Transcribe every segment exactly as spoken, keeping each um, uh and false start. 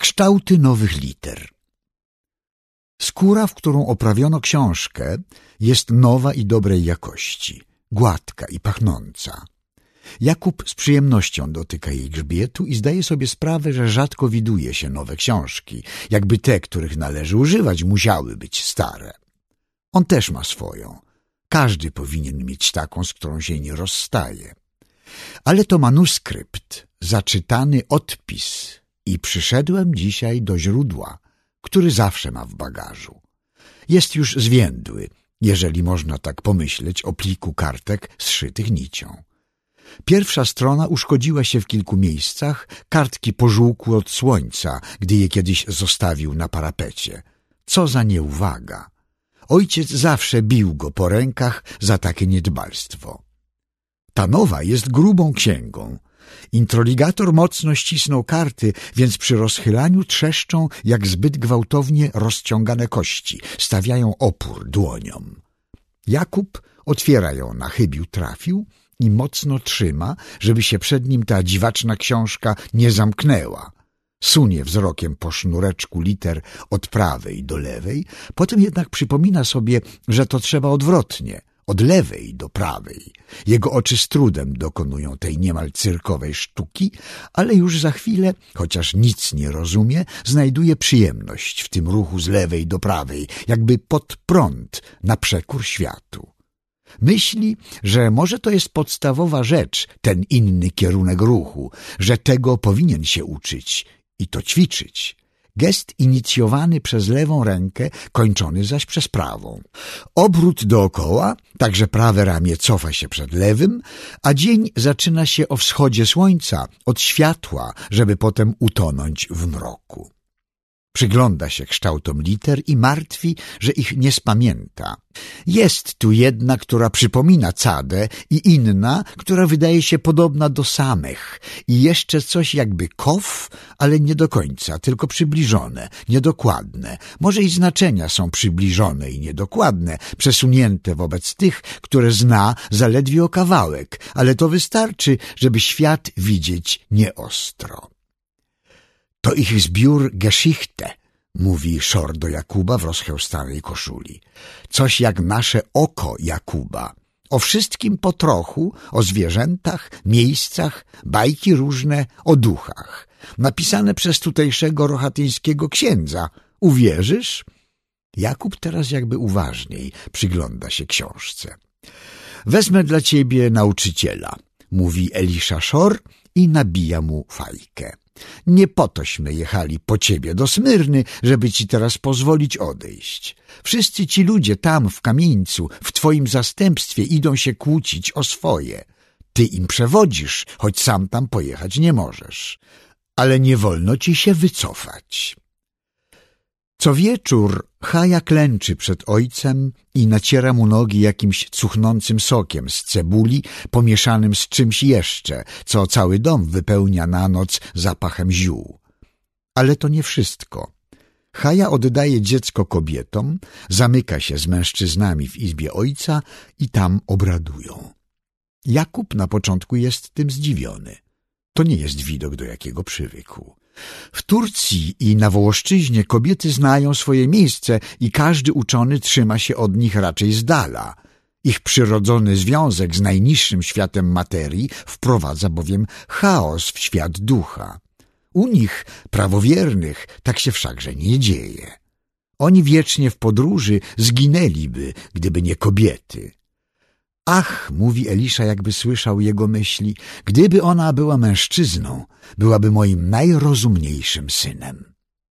Kształty nowych liter. Skóra, w którą oprawiono książkę, jest nowa i dobrej jakości, gładka i pachnąca. Jakub z przyjemnością dotyka jej grzbietu i zdaje sobie sprawę, że rzadko widuje się nowe książki, jakby te, których należy używać, musiały być stare. On też ma swoją. Każdy powinien mieć taką, z którą się nie rozstaje. Ale to manuskrypt, zaczytany odpis i przyszedłem dzisiaj do źródła, który zawsze ma w bagażu. Jest już zwiędły, jeżeli można tak pomyśleć o pliku kartek zszytych nicią. Pierwsza strona uszkodziła się w kilku miejscach, kartki pożółkły od słońca, gdy je kiedyś zostawił na parapecie. Co za nieuwaga! Ojciec zawsze bił go po rękach za takie niedbalstwo. Ta nowa jest grubą księgą. Introligator mocno ścisnął karty, więc przy rozchylaniu trzeszczą jak zbyt gwałtownie rozciągane kości, stawiają opór dłoniom. Jakub otwiera ją na chybił trafił i mocno trzyma, żeby się przed nim ta dziwaczna książka nie zamknęła. Sunie wzrokiem po sznureczku liter od prawej do lewej, potem jednak przypomina sobie, że to trzeba odwrotnie, od lewej do prawej. Jego oczy z trudem dokonują tej niemal cyrkowej sztuki, ale już za chwilę, chociaż nic nie rozumie, znajduje przyjemność w tym ruchu z lewej do prawej, jakby pod prąd, na przekór światu. Myśli, że może to jest podstawowa rzecz, ten inny kierunek ruchu, że tego powinien się uczyć i to ćwiczyć. Gest inicjowany przez lewą rękę, kończony zaś przez prawą. Obrót dookoła, tak że prawe ramię cofa się przed lewym, a dzień zaczyna się o wschodzie słońca, od światła, żeby potem utonąć w mroku. Przygląda się kształtom liter i martwi, że ich nie spamięta. Jest tu jedna, która przypomina cadę i inna, która wydaje się podobna do samych i jeszcze coś jakby kow, ale nie do końca, tylko przybliżone, niedokładne. Może i znaczenia są przybliżone i niedokładne, przesunięte wobec tych, które zna zaledwie o kawałek, ale to wystarczy, żeby świat widzieć nieostro. To ich zbiór Geschichte, mówi Szor do Jakuba w rozchełstanej koszuli. Coś jak nasze oko Jakuba. O wszystkim po trochu, o zwierzętach, miejscach, bajki różne, o duchach. Napisane przez tutejszego rochatyńskiego księdza. Uwierzysz? Jakub teraz jakby uważniej przygląda się książce. Wezmę dla ciebie nauczyciela, mówi Elisza Szor i nabija mu fajkę. Nie po tośmy jechali po ciebie do Smyrny, żeby ci teraz pozwolić odejść. Wszyscy ci ludzie tam w kamieńcu, w twoim zastępstwie idą się kłócić o swoje. Ty im przewodzisz, choć sam tam pojechać nie możesz. Ale nie wolno ci się wycofać. Co wieczór Chaja klęczy przed ojcem i naciera mu nogi jakimś cuchnącym sokiem z cebuli pomieszanym z czymś jeszcze, co cały dom wypełnia na noc zapachem ziół. Ale to nie wszystko. Chaja oddaje dziecko kobietom, zamyka się z mężczyznami w izbie ojca i tam obradują. Jakub na początku jest tym zdziwiony. To nie jest widok, do jakiego przywykł. W Turcji i na Wołoszczyźnie kobiety znają swoje miejsce i każdy uczony trzyma się od nich raczej z dala. Ich przyrodzony związek z najniższym światem materii wprowadza bowiem chaos w świat ducha. U nich, prawowiernych, tak się wszakże nie dzieje. Oni wiecznie w podróży zginęliby, gdyby nie kobiety. Ach, mówi Elisza, jakby słyszał jego myśli, gdyby ona była mężczyzną, byłaby moim najrozumniejszym synem.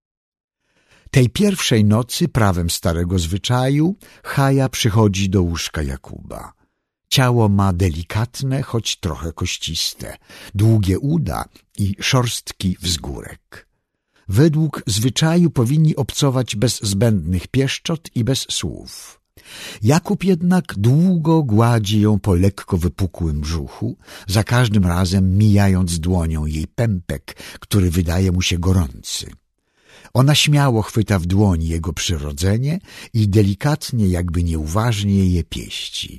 Tej pierwszej nocy, prawem starego zwyczaju, Chaja przychodzi do łóżka Jakuba. Ciało ma delikatne, choć trochę kościste, długie uda i szorstki wzgórek. Według zwyczaju powinni obcować bez zbędnych pieszczot i bez słów. Jakub jednak długo gładzi ją po lekko wypukłym brzuchu, za każdym razem mijając dłonią jej pępek, który wydaje mu się gorący. Ona śmiało chwyta w dłoni jego przyrodzenie i delikatnie, jakby nieuważnie je pieści.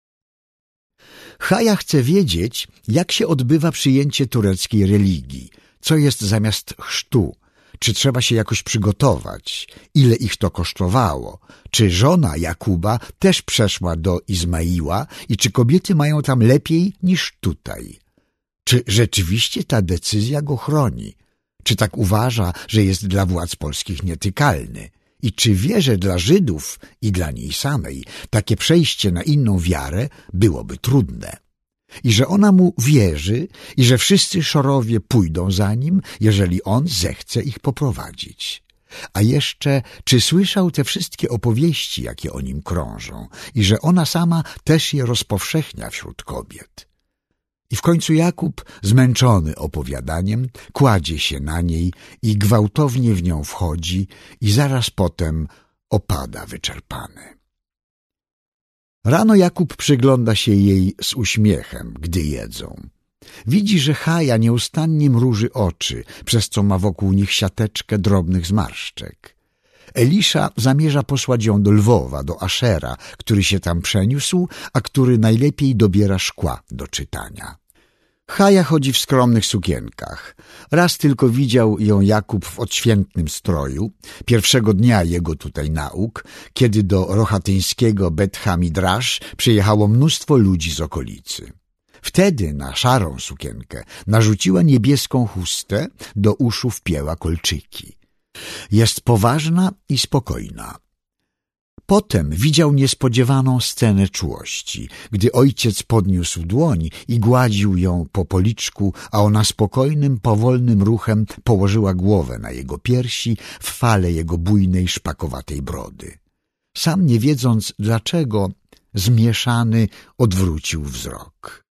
Chaja chce wiedzieć, jak się odbywa przyjęcie tureckiej religii, co jest zamiast chrztu, czy trzeba się jakoś przygotować, ile ich to kosztowało, czy żona Jakuba też przeszła do Izmaiła i czy kobiety mają tam lepiej niż tutaj. Czy rzeczywiście ta decyzja go chroni? Czy tak uważa, że jest dla władz polskich nietykalny? I czy wie, że dla Żydów i dla niej samej takie przejście na inną wiarę byłoby trudne? I że ona mu wierzy i że wszyscy Szorowie pójdą za nim, jeżeli on zechce ich poprowadzić. A jeszcze, czy słyszał te wszystkie opowieści, jakie o nim krążą i że ona sama też je rozpowszechnia wśród kobiet? I w końcu Jakub, zmęczony opowiadaniem, kładzie się na niej i gwałtownie w nią wchodzi i zaraz potem opada wyczerpany. Rano Jakub przygląda się jej z uśmiechem, gdy jedzą. Widzi, że Chaja nieustannie mruży oczy, przez co ma wokół nich siateczkę drobnych zmarszczek. Elisza zamierza posłać ją do Lwowa, do Ashera, który się tam przeniósł, a który najlepiej dobiera szkła do czytania. Chaja chodzi w skromnych sukienkach. Raz tylko widział ją Jakub w odświętnym stroju, pierwszego dnia jego tutaj nauk, kiedy do rochatyńskiego Bet Hamidrasz przyjechało mnóstwo ludzi z okolicy. Wtedy na szarą sukienkę narzuciła niebieską chustę, do uszu wpięła kolczyki. Jest poważna i spokojna. Potem widział niespodziewaną scenę czułości, gdy ojciec podniósł dłoń i gładził ją po policzku, a ona spokojnym, powolnym ruchem położyła głowę na jego piersi w fale jego bujnej, szpakowatej brody. Sam nie wiedząc dlaczego, zmieszany odwrócił wzrok.